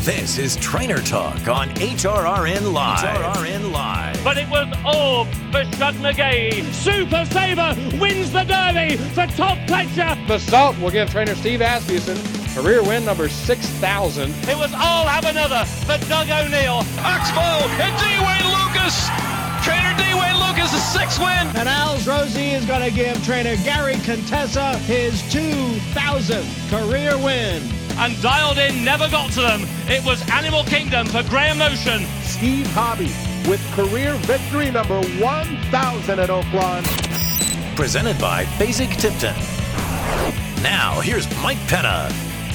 This is Trainer Talk on HRRN Live. HRRN Live. But it was all for Shug McGee. Super Sabre wins the Derby for Todd Pletcher. The Salt will give trainer Steve Asmussen career win number 6,000. It was all have another for Doug O'Neill. Oxbow and D. Wayne Lucas. Trainer D. Wayne Lucas' 6th win. And Al's Rosie is going to give trainer Gary Contessa his 2,000th career win. And Dialed In never got to them. It was Animal Kingdom for Graham Motion. Steve Hobby with career victory number 1,000 at Oaklawn. Presented by Fasig-Tipton. Now, here's Mike Penna.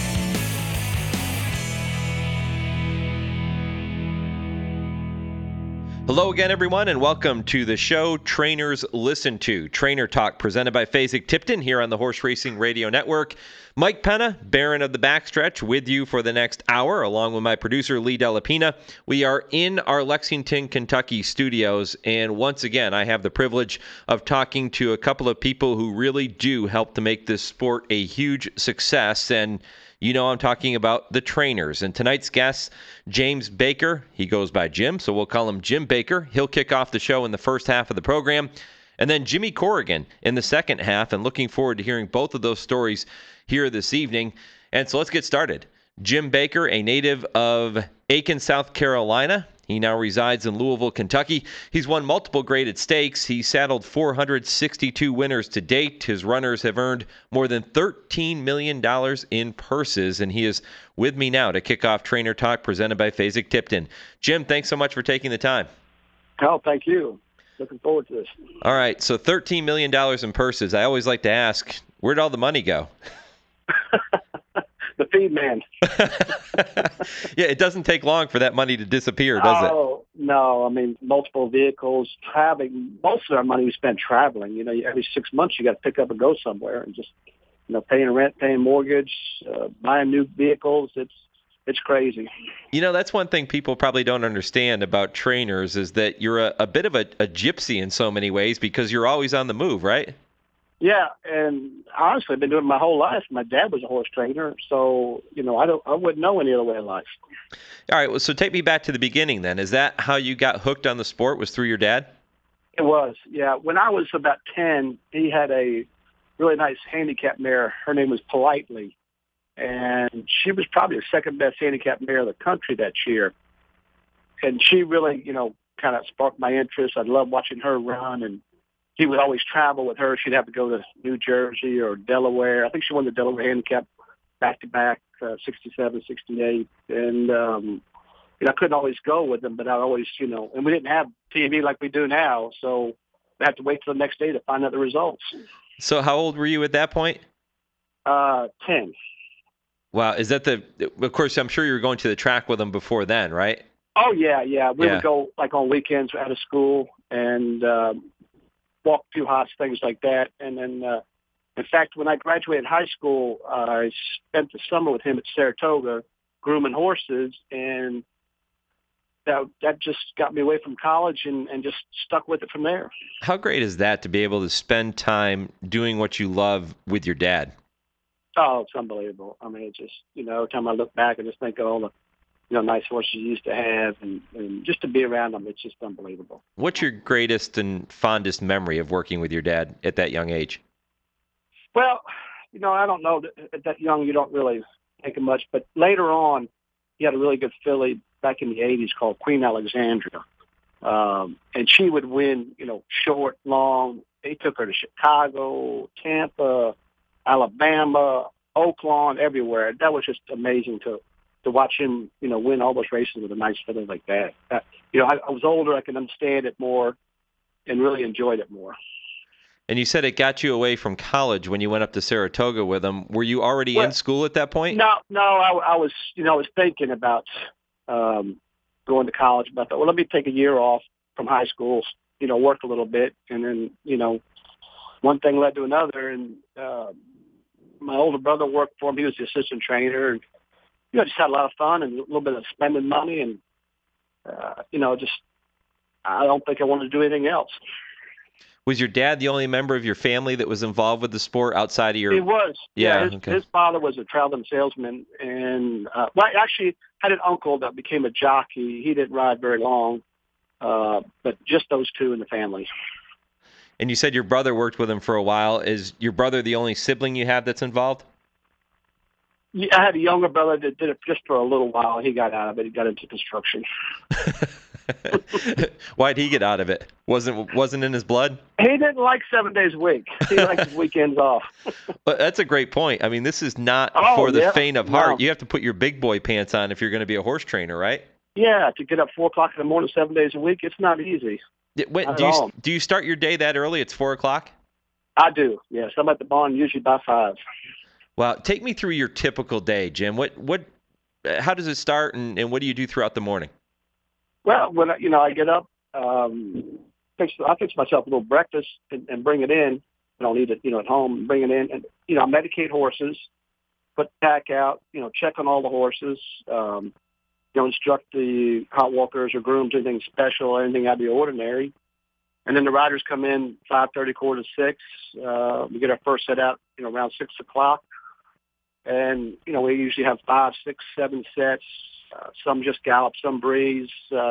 Hello again, everyone, and welcome to the show Trainers Listen To, Trainer Talk, presented by Fasig-Tipton here on the Horse Racing Radio Network. Mike Penna, Baron of the Backstretch, with you for the next hour, along with my producer, Lee Delapina. We are in our Lexington, Kentucky studios, and once again, I have the privilege of talking to a couple of people who really do help to make this sport a huge success, and you know I'm talking about the trainers. And tonight's guest, James Baker, he goes by Jim, so we'll call him Jim Baker. He'll kick off the show in the first half of the program. And then Jimmy Corrigan in the second half, and looking forward to hearing both of those stories here this evening. And so let's get started. Jim Baker, a native of Aiken, South Carolina. He now resides in Louisville, Kentucky. He's won multiple graded stakes. He's saddled 462 winners to date. His runners have earned more than $13 million in purses, and he is with me now to kick off Trainer Talk presented by Fasig-Tipton. Jim, thanks so much for taking the time. Oh, thank you. Looking forward to this. All right, so $13 million in purses. I always like to ask, where'd all the money go? The feed man. Yeah, it doesn't take long for that money to disappear, does it? Oh, no. I mean, multiple vehicles, traveling. Most of our money we spend traveling. You know, every 6 months you got to pick up and go somewhere and just, you know, paying rent, paying mortgage, buying new vehicles. It's crazy. You know, that's one thing people probably don't understand about trainers is that you're a bit of a gypsy in so many ways because you're always on the move, right? Yeah, and honestly, I've been doing it my whole life. My dad was a horse trainer, so, you know, I wouldn't know any other way of life. All right, well, so take me back to the beginning then. Is that how you got hooked on the sport, was through your dad? It was, yeah. When I was about 10, he had a really nice handicap mare. Her name was Politely, and she was probably the second best handicap mare in the country that year. And she really, you know, kind of sparked my interest. I loved watching her run, and he would always travel with her. She'd have to go to New Jersey or Delaware. I think she won the Delaware handicap back-to-back, 67, 68. And, you know, I couldn't always go with them, but I always, you know, and we didn't have TV like we do now, so I had to wait till the next day to find out the results. So how old were you at that point? 10. Wow. Is that of course, I'm sure you were going to the track with them before then, right? Oh, yeah. We would go, like, on weekends out of school and walk a few hots, things like that. And then, in fact, when I graduated high school, I spent the summer with him at Saratoga grooming horses, and that just got me away from college and just stuck with it from there. How great is that to be able to spend time doing what you love with your dad? Oh, it's unbelievable. I mean, it's just, you know, every time I look back, I just think of all the, you know, nice horses you used to have, and just to be around them, it's just unbelievable. What's your greatest and fondest memory of working with your dad at that young age? Well, you know, I don't know. At that young, you don't really think of much. But later on, he had a really good filly back in the 80s called Queen Alexandria. And she would win, you know, short, long. They took her to Chicago, Tampa, Alabama, Oaklawn, everywhere. That was just amazing to watch him, you know, win all those races with a nice filly like that. You know, I was older, I could understand it more and really enjoyed it more. And you said it got you away from college when you went up to Saratoga with him. Were you already in school at that point? No, I was, you know, I was thinking about going to college, but I thought, well, let me take a year off from high school, you know, work a little bit, and then, you know, one thing led to another, and my older brother worked for him. He was the assistant trainer, and you know, just had a lot of fun and a little bit of spending money, and you know, just I don't think I wanted to do anything else. Was your dad the only member of your family that was involved with the sport outside of your? He was. Yeah. His father was a traveling salesman, and I actually had an uncle that became a jockey. He didn't ride very long, but just those two in the family. And you said your brother worked with him for a while. Is your brother the only sibling you have that's involved? Yeah, I had a younger brother that did it just for a little while. He got out of it. He got into construction. Why'd he get out of it? Wasn't in his blood? He didn't like 7 days a week. He liked his weekends off. But that's a great point. I mean, this is not for the faint of heart. No. You have to put your big boy pants on if you're going to be a horse trainer, right? Yeah, to get up 4 o'clock in the morning 7 days a week, it's not easy. Do you start your day that early? It's 4 o'clock? I do, yes. I'm at the barn usually by 5. Well, take me through your typical day, Jim. How does it start, and what do you do throughout the morning? Well, when I get up, I fix myself a little breakfast and bring it in. I don't eat it, at home. Bring it in, and I medicate horses, put the pack out. Check on all the horses. Instruct the hot walkers or grooms anything special, anything out of the ordinary. And then the riders come in 5:30, 5:45. We get our first set out, around 6 o'clock. And, we usually have 5, 6, 7 sets. Some just gallop, some breeze.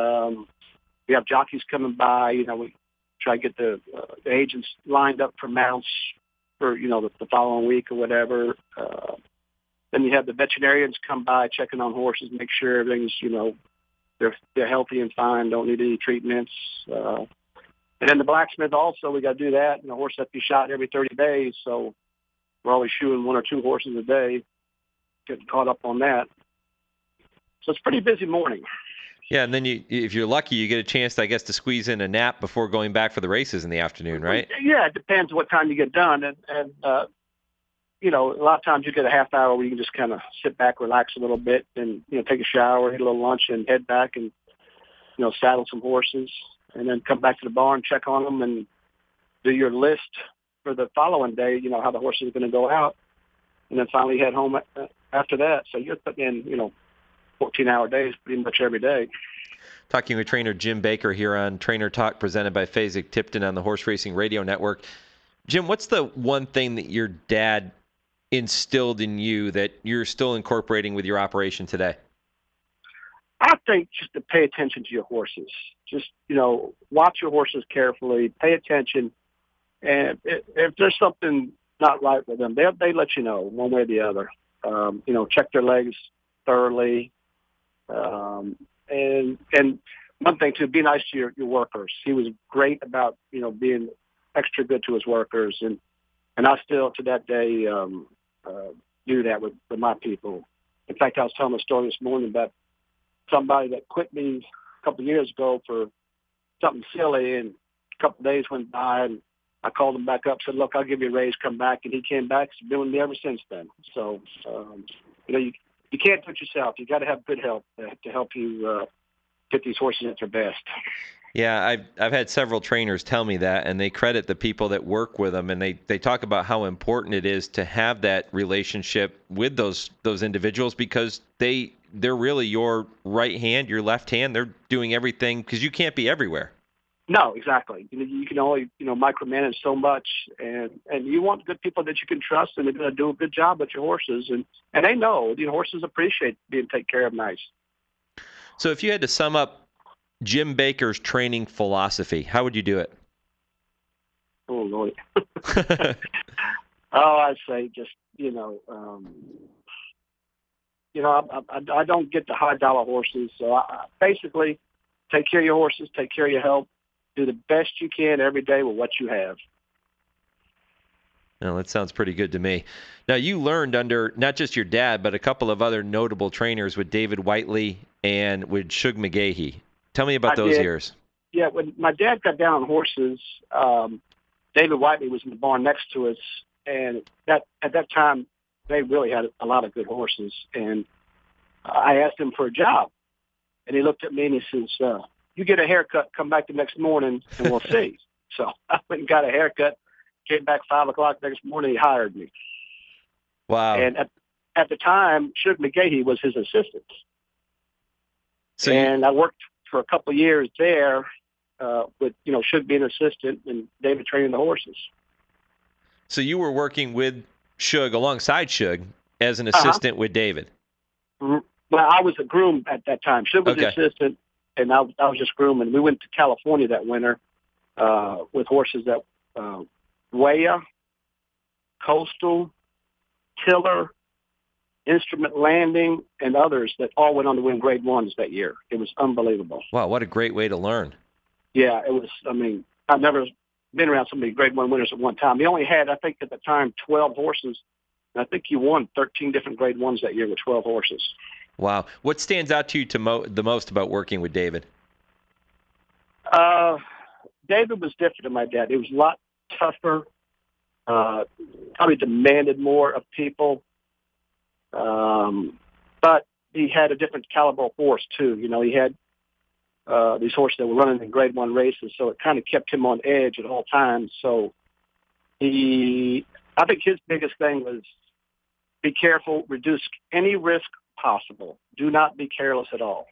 We have jockeys coming by. We try to get the agents lined up for mounts for, the following week or whatever. Then you have the veterinarians come by checking on horses, make sure everything's, they're healthy and fine, don't need any treatments. And then the blacksmith also, we got to do that. And the horse has to be shot every 30 days. So we're always shoeing 1 or 2 horses a day, getting caught up on that. So it's a pretty busy morning. Yeah, and then if you're lucky, you get a chance, I guess, to squeeze in a nap before going back for the races in the afternoon, right? Yeah, it depends what time you get done. And a lot of times you get a half hour where you can just kind of sit back, relax a little bit, and, take a shower, eat a little lunch, and head back and, saddle some horses, and then come back to the barn, check on them, and do your list for the following day, how the horses are going to go out, and then finally head home after that. So you're putting in, 14-hour days pretty much every day. Talking with trainer Jim Baker here on Trainer Talk, presented by Fasig-Tipton on the Horse Racing Radio Network. Jim, what's the one thing that your dad instilled in you that you're still incorporating with your operation today? I think just to pay attention to your horses. Just, watch your horses carefully, pay attention. And if there's something not right with them, they let you know one way or the other. Check their legs thoroughly. And one thing, too, be nice to your workers. He was great about, being extra good to his workers. And I still, to that day, do that with my people. In fact, I was telling a story this morning about somebody that quit me a couple of years ago for something silly, and a couple of days went by, and I called him back up, said, look, I'll give you a raise, come back. And he came back. He's been with me ever since then. So, you can't do it yourself. You got to have good help to help you get these horses at their best. Yeah, I've had several trainers tell me that, and they credit the people that work with them, and they talk about how important it is to have that relationship with those individuals, because they're really your right hand, your left hand. They're doing everything because you can't be everywhere. No, exactly. You can only micromanage so much, and you want good people that you can trust, and they're going to do a good job with your horses, and they know horses appreciate being taken care of nice. So if you had to sum up Jim Baker's training philosophy, how would you do it? Oh, Lord. I'd say just, I don't get the high dollar horses. So I basically take care of your horses, take care of your health, do the best you can every day with what you have. Well, that sounds pretty good to me. Now, you learned under not just your dad, but a couple of other notable trainers with David Whiteley and with Shug McGahee. Tell me about those years. Yeah, when my dad got down on horses, David Whiteley was in the barn next to us, and at that time, they really had a lot of good horses. And I asked him for a job, and he looked at me and he says, you get a haircut, come back the next morning, and we'll see. So I went and got a haircut, came back 5 o'clock next morning, he hired me. Wow. And at the time, Shug McGahee was his assistant. And I worked for a couple of years there, with Shug being an assistant and David training the horses. So you were working with Shug, alongside Shug, as an assistant with David. Well, I was a groom at that time. Shug was the assistant, and I was just grooming. We went to California that winter with horses that Waya, Coastal, Tiller, Instrument Landing, and others that all went on to win Grade 1s that year. It was unbelievable. Wow, what a great way to learn. Yeah, it was. I mean, I've never been around so many Grade 1 winners at one time. He only had, I think, at the time, 12 horses. And I think he won 13 different Grade 1s that year with 12 horses. Wow. What stands out to you the most about working with David? David was different than my dad. He was a lot tougher, probably demanded more of people. But he had a different caliber of horse, too. He had these horses that were running in Grade 1 races, so it kind of kept him on edge at all times. So I think his biggest thing was be careful, reduce any risk possible. Do not be careless at all.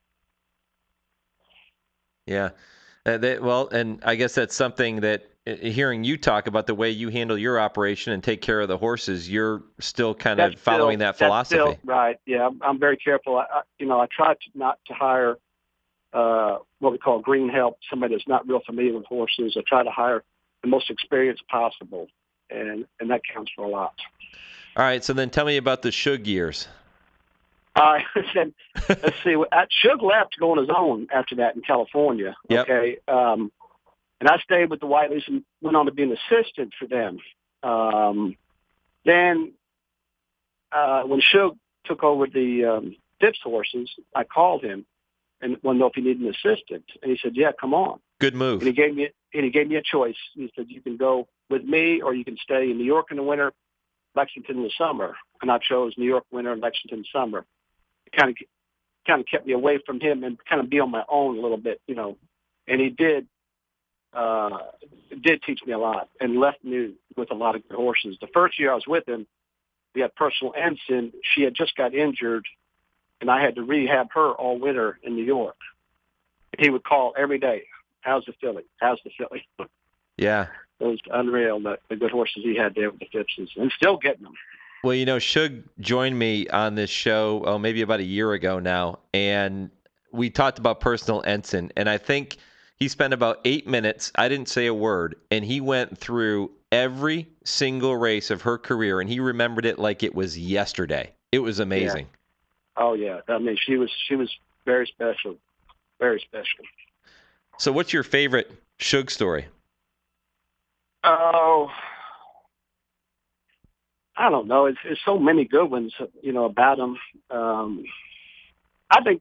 Yeah. And I guess that's something that, hearing you talk about the way you handle your operation and take care of the horses, you're still kind of following that philosophy. That's still, right. Yeah, I'm very careful. I try not to hire what we call green help, somebody that's not real familiar with horses. I try to hire the most experienced possible, and that counts for a lot. All right, so then tell me about the Shug years. Let's see. Shug left to go on his own after that in California. Yep. Okay. And I stayed with the Whiteleys and went on to be an assistant for them. Then when Shug took over the Phipps horses, I called him and wanted to know if he needed an assistant. And he said, yeah, come on. Good move. And he gave me a choice. He said, you can go with me or you can stay in New York in the winter, Lexington in the summer. And I chose New York winter and Lexington summer. It kind of kept me away from him and kind of be on my own a little bit, And he did teach me a lot and left me with a lot of good horses. The first year I was with him, we had Personal Ensign. She had just got injured, and I had to rehab her all winter in New York. He would call every day, how's the filly? How's the filly? Yeah. It was unreal, the good horses he had there with the Phippses, and still getting them. Well, Shug joined me on this show, maybe about a year ago now, and we talked about Personal Ensign, and I think he spent about 8 minutes. I didn't say a word, and he went through every single race of her career, and he remembered it like it was yesterday. It was amazing. Yeah. Oh, yeah. I mean, she was very special, very special. So what's your favorite Shug story? Oh, I don't know. It's so many good ones, about him. I think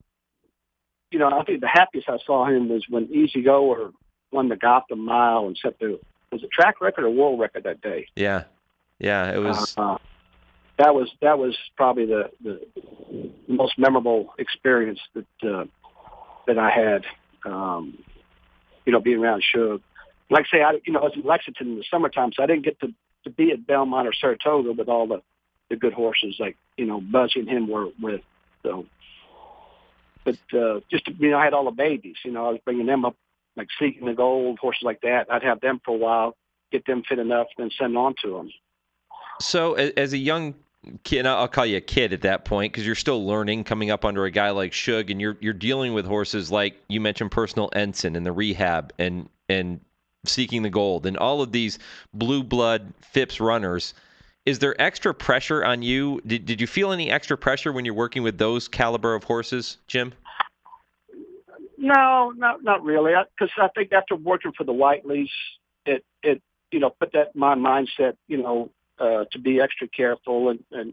the happiest I saw him was when Easy Goer won the Gotham Mile and set was it track record or world record that day? Yeah, it was. That was probably the most memorable experience that I had. Being around Shug. Like I say, I was in Lexington in the summertime, so I didn't get to be at Belmont or Saratoga with all the good horses like Buzzy and him were with. So. But I had all the babies. I was bringing them up, like Seeking the Gold, horses like that. I'd have them for a while, get them fit enough, then send on to them. So as a young kid, I'll call you a kid at that point because you're still learning, coming up under a guy like Shug, and you're dealing with horses like you mentioned, Personal Ensign and the Rehab and Seeking the Gold and all of these blue blood Phipps runners. Is there extra pressure on you? Did you feel any extra pressure when you're working with those caliber of horses, Jim? No, not really. Because I think after working for the Whiteleys, it put that in my mindset, to be extra careful and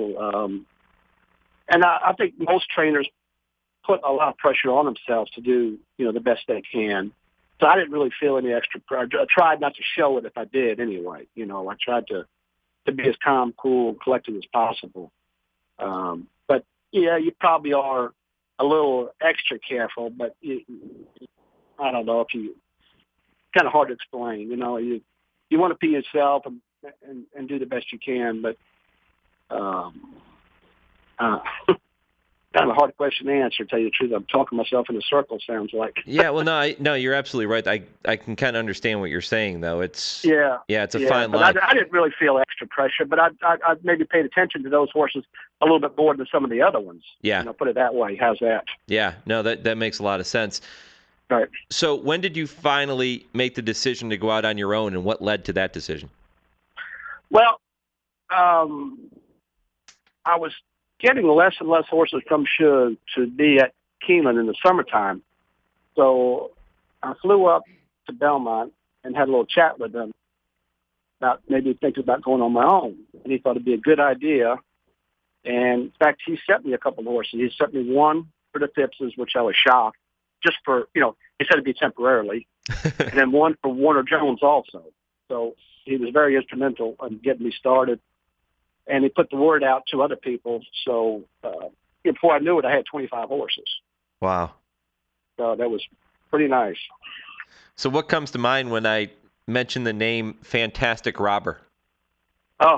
I think most trainers put a lot of pressure on themselves to do, the best they can. So I didn't really feel any extra pressure. I tried not to show it if I did anyway. I tried to be as calm, cool, and collected as possible. But, yeah, you probably are a little extra careful, but I don't know if kind of hard to explain. You want to be yourself and do the best you can, but kind of a hard question to answer, to tell you the truth. I'm talking myself in a circle, sounds like. Yeah, well, no, you're absolutely right. I can kind of understand what you're saying, though. It's it's a fine but line. I didn't really feel extra pressure, but I maybe paid attention to those horses a little bit more than some of the other ones. Yeah. Put it that way. How's that? Yeah, no, that makes a lot of sense. Right. So when did you finally make the decision to go out on your own, and what led to that decision? Well, I was getting less and less horses from Shug to be at Keeneland in the summertime. So I flew up to Belmont and had a little chat with him about maybe thinking about going on my own. And he thought it'd be a good idea. And in fact, he sent me a couple of horses. He sent me one for the Phippses, which I was shocked, just for, he said it'd be temporarily, and then one for Warner Jones also. So he was very instrumental in getting me started. And he put the word out to other people. So before I knew it, I had 25 horses. Wow. So that was pretty nice. So what comes to mind when I mention the name Fantastic Robber? Oh,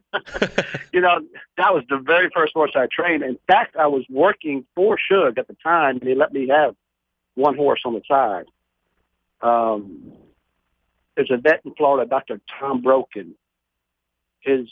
that was the very first horse I trained. In fact, I was working for Shug at the time, and he let me have one horse on the side. There's a vet in Florida, Dr. Tom Broken. His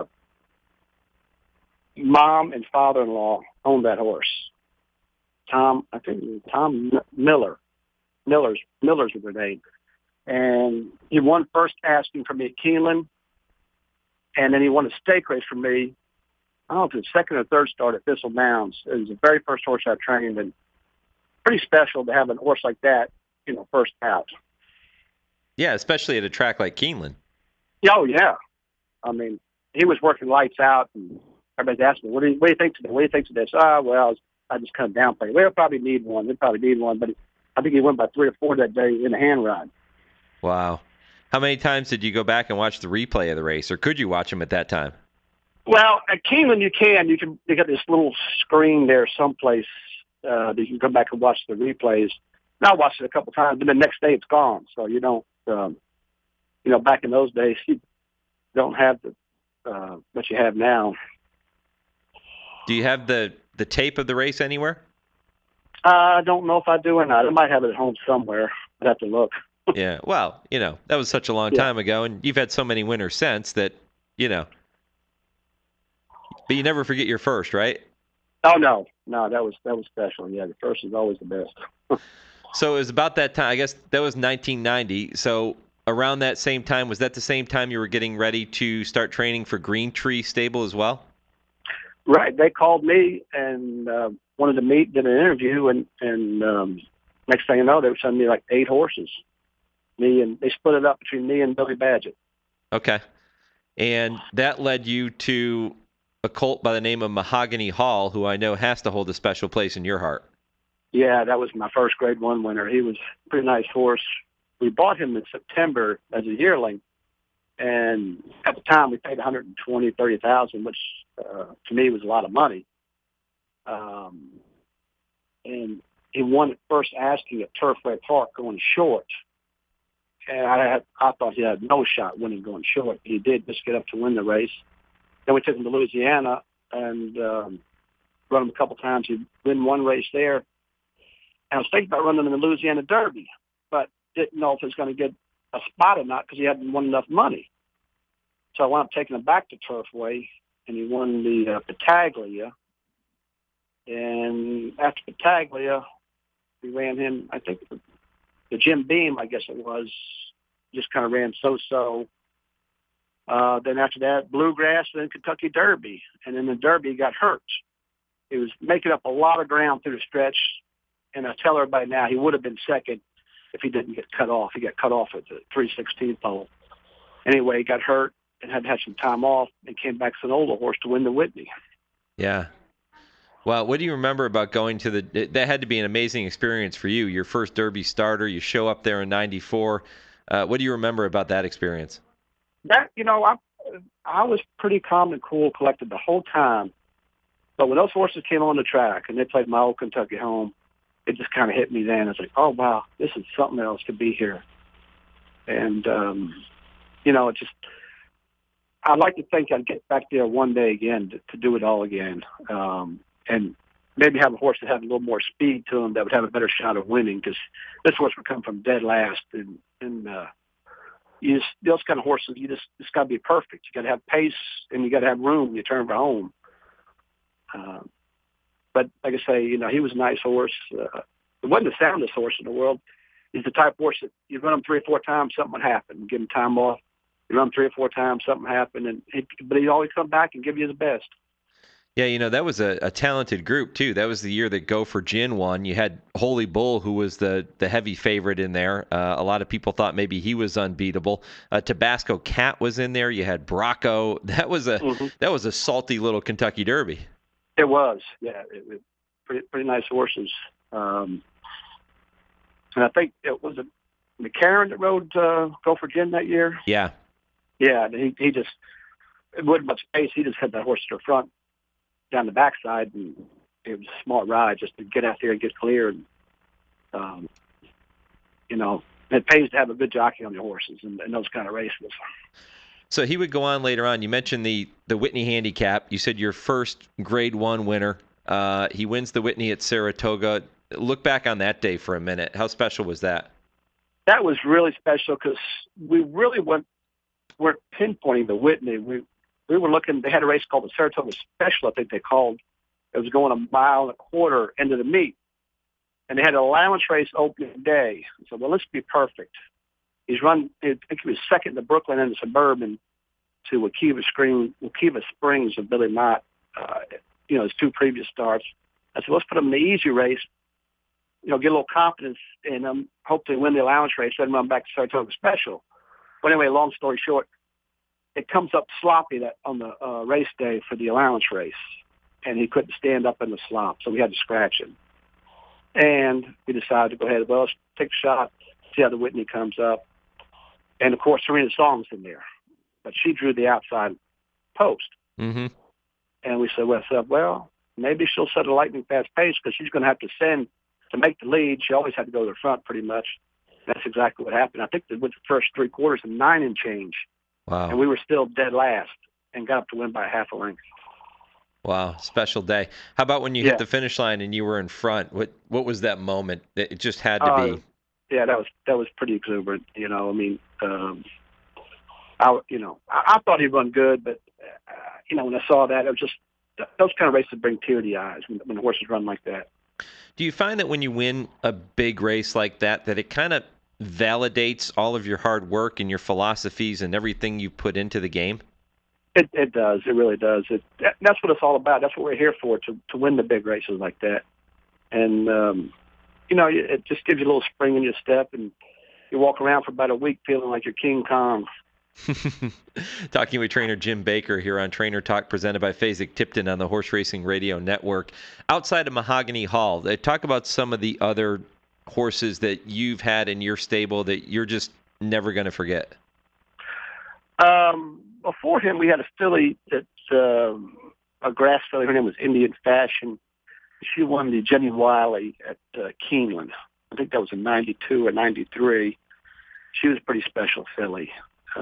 mom and father-in-law owned that horse. Tom Miller. Millers was their name. And he won first asking for me at Keeneland. And then he won a stake race for me. I don't know if it was second or third start at Thistle Downs. It was the very first horse I trained, and pretty special to have a horse like that, first out. Yeah, especially at a track like Keeneland. Oh, yeah. I mean, he was working lights out, and everybody's asking me, what do you think today? What do you think today? So, I just kind of downplayed. We'll probably need one. But I think he went by 3 or 4 that day in the hand ride. Wow. How many times did you go back and watch the replay of the race, or could you watch him at that time? Well, at Keeneland you can. They got this little screen there someplace that you can come back and watch the replays. And I watched it a couple times, but the next day it's gone. So you don't, back in those days, you don't have what you have now. Do you have the tape of the race anywhere? I don't know if I do or not. I might have it at home somewhere. I'd have to look. Yeah, well, that was such a long time ago, and you've had so many winners since that, But you never forget your first, right? Oh, no, that was special. Yeah, the first is always the best. So it was about that time. I guess that was 1990. So around that same time, was that the same time you were getting ready to start training for Green Tree Stable as well? Right. They called me and wanted to meet, did an interview, and next thing you know, they were sending me like 8 horses. They split it up between me and Billy Badgett. Okay. And that led you to a colt by the name of Mahogany Hall, who I know has to hold a special place in your heart. Yeah, that was my first Grade 1 winner. He was a pretty nice horse. We bought him in September as a yearling, and at the time we paid $120,000-$130,000, which to me was a lot of money. And he won at first asking at Turfway Park going short. And I thought he had no shot winning going short. He did just get up to win the race. Then we took him to Louisiana and run him a couple times. He won one race there. And I was thinking about running him in the Louisiana Derby, but didn't know if he was going to get a spot or not because he hadn't won enough money. So I wound up taking him back to Turfway, and he won the Battaglia. And after Battaglia, we ran him, I think, the Jim Beam, I guess it was, just kind of ran so-so. Then after that, Bluegrass, then Kentucky Derby. And in the Derby, he got hurt. He was making up a lot of ground through the stretch. And I tell everybody now, he would have been second if he didn't get cut off. He got cut off at the 316 pole. Anyway, he got hurt and had to have some time off and came back as an older horse to win the Whitney. Yeah. Well, what do you remember about going to that had to be an amazing experience for you, your first Derby starter. You show up there in 94. What do you remember about that experience? That, I was pretty calm and cool, collected the whole time. But when those horses came on the track and they played my old Kentucky home, it just kind of hit me then. It's like, oh, wow, this is something else to be here. And, it just, I'd like to think I'd get back there one day again to do it all again. And maybe have a horse that had a little more speed to him that would have a better shot of winning, because this horse would come from dead last. And those kind of horses, it's got to be perfect. You got to have pace and you got to have room when you turn for home. But like I say, he was a nice horse. It wasn't the soundest horse in the world. He's the type of horse that you run him 3 or 4 times, something would happen. Give him time off. You run him 3 or 4 times, something happened, but he'd always come back and give you the best. Yeah, that was a talented group, too. That was the year that Go for Gin won. You had Holy Bull, who was the heavy favorite in there. A lot of people thought maybe he was unbeatable. Tabasco Cat was in there. You had Bracco. That was a salty little Kentucky Derby. It was, yeah. Pretty nice horses. And I think it was McCarran that rode Go for Gin that year. Yeah. Yeah, he just, it wasn't much pace. He just had that horse to the front, down the backside, and it was a smart ride just to get out there and get clear. And, it pays to have a good jockey on your horses and those kind of races. So he would go on later on. You mentioned the Whitney Handicap. You said your first Grade 1 winner. He wins the Whitney at Saratoga. Look back on that day for a minute. How special was that? That was really special because we really weren't pinpointing the Whitney. We were looking. They had a race called the Saratoga Special, I think they called. It was going 1.25 miles into the meet, and they had an allowance race opening day. So, well, let's be perfect. He's run. I think he was second to Brooklyn and the Suburban to Waukeeva Springs of Billy Mott. His 2 previous starts. I said, let's put him in the easy race. Get a little confidence in him. Hopefully win the allowance race, then run back to Saratoga Special. But anyway, long story short, it comes up sloppy that on the race day for the allowance race, and he couldn't stand up in the slop, so we had to scratch him. And we decided to go ahead. Well, let's take a shot, see how the Whitney comes up. And of course, Serena Song's in there, but she drew the outside post. Mm-hmm. And we said, well, maybe she'll set a lightning fast pace because she's going to have to send to make the lead. She always had to go to the front pretty much. That's exactly what happened. I think they went the first 3 quarters and 9 and change. Wow. And we were still dead last and got up to win by half a length. Wow, special day. How about when you hit the finish line and you were in front? What was that moment? It just had to be. Yeah, that was pretty exuberant. I thought he'd run good, but when I saw that, it was just those kind of races bring tear to the eyes when the horses run like that. Do you find that when you win a big race like that it kind of validates all of your hard work and your philosophies and everything you put into the game? It does. It really does. That's what it's all about. That's what we're here for, to win the big races like that. And, it just gives you a little spring in your step, and you walk around for about a week feeling like you're King Kong. Talking with trainer Jim Baker here on Trainer Talk, presented by Fasig-Tipton on the Horse Racing Radio Network. Outside of Mahogany Hall, they talk about some of the other horses that you've had in your stable that you're just never going to forget. Before him, we had a filly a grass filly. Her name was Indian Fashion. She won the Jenny Wiley at Keeneland. I think that was in 92 or 93. She was a pretty special filly.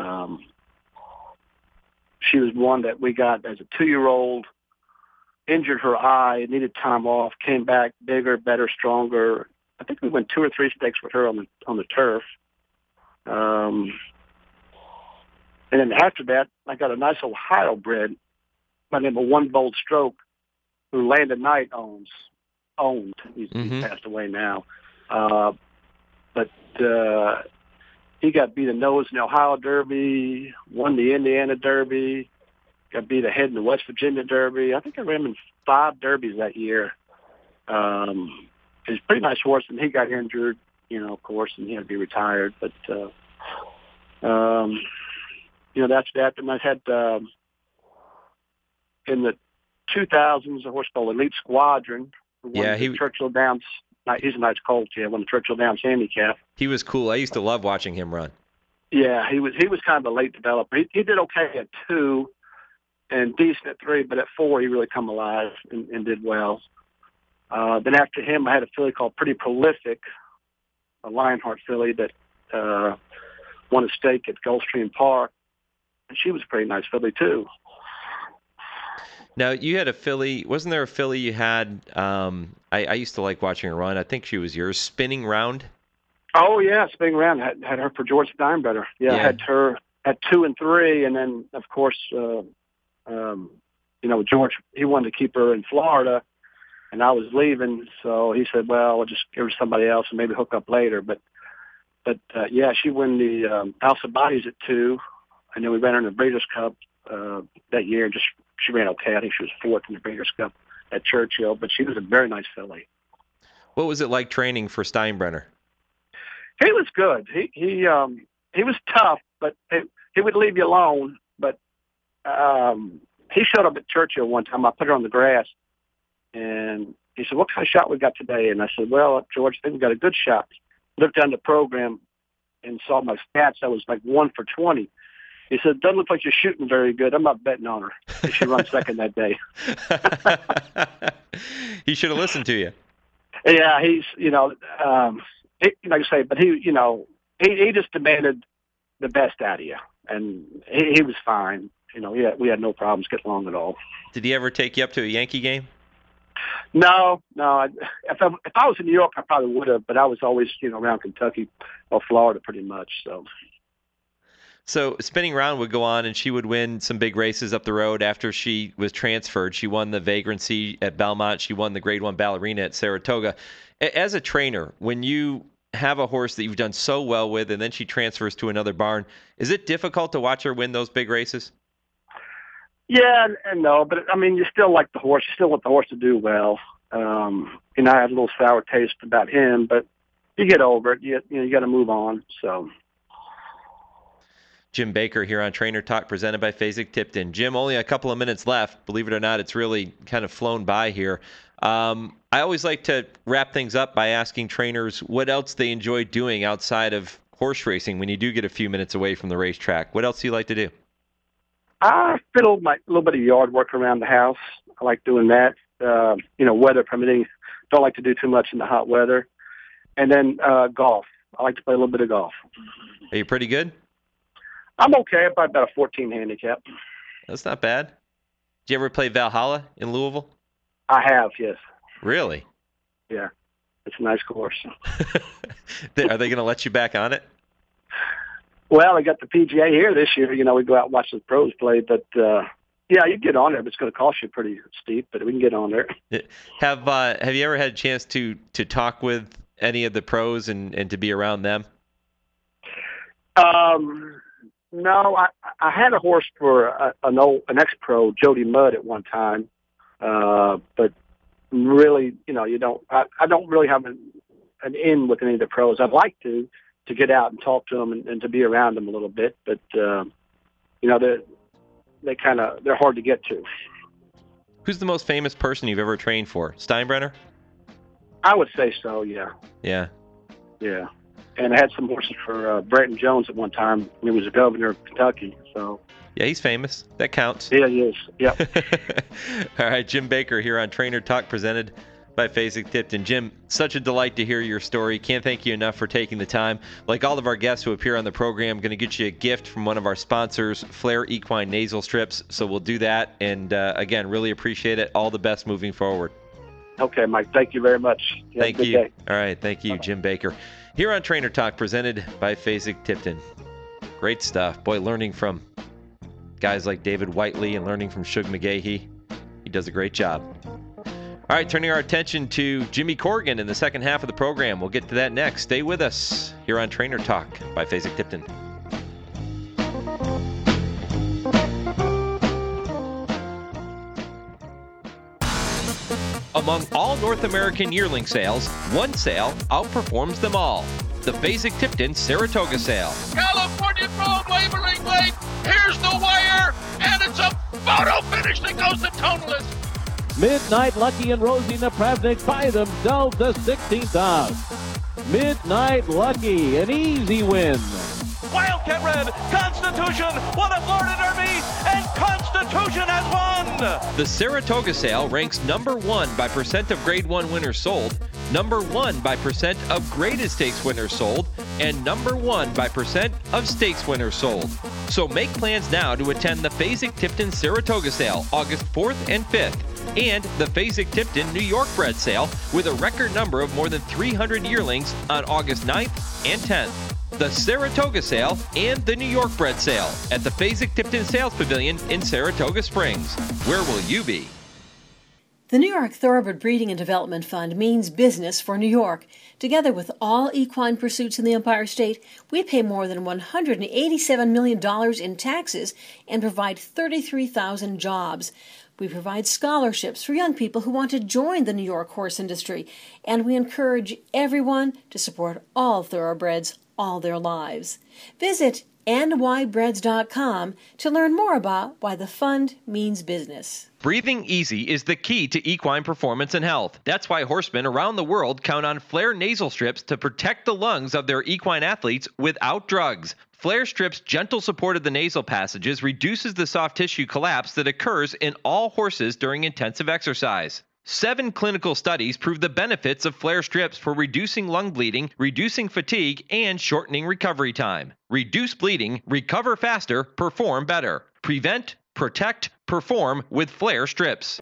She was one that we got as a 2-year-old, injured her eye, needed time off, came back bigger, better, stronger. I think we went 2 or 3 stakes with her on the turf. And then after that, I got a nice Ohio bred by the name of One Bold Stroke, who Landon Knight owned. He's passed away now. But he got beat a nose in the Ohio Derby, won the Indiana Derby, got beat ahead in the West Virginia Derby. I think I ran him in 5 derbies that year. He's a pretty nice horse, and he got injured, of course, and he had to be retired. But, that's that. And I had, in the 2000s, a horse called Elite Squadron. Churchill Downs. He's a nice colt. Yeah, won the Churchill Downs Handicap. He was cool. I used to love watching him run. Yeah, he was kind of a late developer. He did okay at 2 and decent at 3, but at 4 he really come alive and did well. Then after him, I had a filly called Pretty Prolific, a Lionheart filly that won a stake at Gulfstream Park, and she was a pretty nice filly too. Now, you had a filly. Wasn't there a filly you had? I used to like watching her run. I think she was yours. Spinning Round. Oh, yeah, Spinning Round. Had her for George Steinbrenner. Yeah, I had her at 2 and 3. And then, of course, George, he wanted to keep her in Florida. And I was leaving, so he said, well, I'll just give her to somebody else and maybe hook up later. But she won the Alcibiades at 2, and then we ran her in the Breeders' Cup that year. She ran okay. I think she was 4th in the Breeders' Cup at Churchill, but she was a very nice filly. What was it like training for Steinbrenner? He was good. He was tough, but he would leave you alone. But he showed up at Churchill one time. I put her on the grass. And he said, what kind of shot we got today? And I said, well, George, I think we got a good shot. Looked down the program and saw my stats. I was like 1 for 20. He said, doesn't look like you're shooting very good. I'm not betting on her. She run second that day. He should have listened to you. Yeah, he's, like I say, but he just demanded the best out of you. And he was fine. We had no problems getting along at all. Did he ever take you up to a Yankee game? No. If I was in New York, I probably would have, but I was always, around Kentucky or Florida pretty much. So Spinning Round would go on, and she would win some big races up the road after she was transferred. She won the Vagrancy at Belmont. She won the Grade 1 Ballerina at Saratoga. As a trainer, when you have a horse that you've done so well with, and then she transfers to another barn, is it difficult to watch her win those big races? Yeah and no, but I mean, you still like the horse. You still want the horse to do well. I had a little sour taste about him, but you get over it. You got to move on. So, Jim Baker here on Trainer Talk, presented by Fasig-Tipton. Jim, only a couple of minutes left. Believe it or not, it's really kind of flown by here. I always like to wrap things up by asking trainers what else they enjoy doing outside of horse racing when you do get a few minutes away from the racetrack. What else do you like to do? I fiddle my little bit of yard work around the house. I like doing that. Weather permitting. Don't like to do too much in the hot weather. And then golf. I like to play a little bit of golf. Are you pretty good? I'm okay. I'm about a 14 handicap. That's not bad. Did you ever play Valhalla in Louisville? I have, yes. Really? Yeah. It's a nice course. Are they going to let you back on it? Well, I got the PGA here this year. We go out and watch the pros play. But, you can get on there, but it's going to cost you pretty steep. But we can get on there. Have you ever had a chance to talk with any of the pros and to be around them? No, I had a horse for an ex-pro, Jody Mudd, at one time. But really, I don't really have an in with any of the pros. I'd like to get out and talk to them and to be around them a little bit, but they're hard to get to. Who's the most famous person you've ever trained for? Steinbrenner? I would say so. Yeah. Yeah. Yeah. And I had some horses for Bretton Jones at one time when he was a governor of Kentucky. So. Yeah, he's famous. That counts. Yeah, he is. Yep. All right, Jim Baker here on Trainer Talk, presented by Fasig-Tipton. Jim, such a delight to hear your story. Can't thank you enough for taking the time. Like all of our guests who appear on the program, going to get you a gift from one of our sponsors, Flair Equine Nasal Strips. So we'll do that. And again, really appreciate it. All the best moving forward. Okay, Mike. Thank you very much. Thank you. Day. All right. Thank you, Jim Baker. Here on Trainer Talk, presented by Fasig-Tipton. Great stuff. Boy, learning from guys like David Whiteley and learning from Shug McGahee. He does a great job. All right, turning our attention to Jimmy Corrigan in the second half of the program. We'll get to that next. Stay with us here on Trainer Talk by Fasig-Tipton. Among all North American yearling sales, one sale outperforms them all. The Fasig-Tipton Saratoga Sale. California Road, Waverly Lake. Here's the wire, and it's a photo finish that goes to toneless. Midnight Lucky and Rosie Napravnik by themselves the 16th out. Midnight Lucky, an easy win. Wildcat Red, Constitution won a Florida Derby, and Constitution has won! The Saratoga Sale ranks number 1 by percent of Grade 1 winners sold, number 1 by percent of Graded Stakes winners sold, and number 1 by percent of Stakes winners sold. So make plans now to attend the Fasig-Tipton Saratoga Sale August 4th and 5th and the Fasig-Tipton New York Bred Sale with a record number of more than 300 yearlings on August 9th and 10th. The Saratoga Sale and the New York Bred Sale at the Fasig-Tipton Sales Pavilion in Saratoga Springs. Where will you be? The New York Thoroughbred Breeding and Development Fund means business for New York. Together with all equine pursuits in the Empire State, we pay more than $187 million in taxes and provide 33,000 jobs. We provide scholarships for young people who want to join the New York horse industry, and we encourage everyone to support all thoroughbreds all their lives. Visit nybreds.com to learn more about why the fund means business. Breathing easy is the key to equine performance and health. That's why horsemen around the world count on Flair nasal strips to protect the lungs of their equine athletes without drugs. Flair strips' gentle support of the nasal passages reduces the soft tissue collapse that occurs in all horses during intensive exercise. 7 clinical studies prove the benefits of Flair strips for reducing lung bleeding, reducing fatigue, and shortening recovery time. Reduce bleeding, recover faster, perform better. Prevent, protect, perform with Flair strips.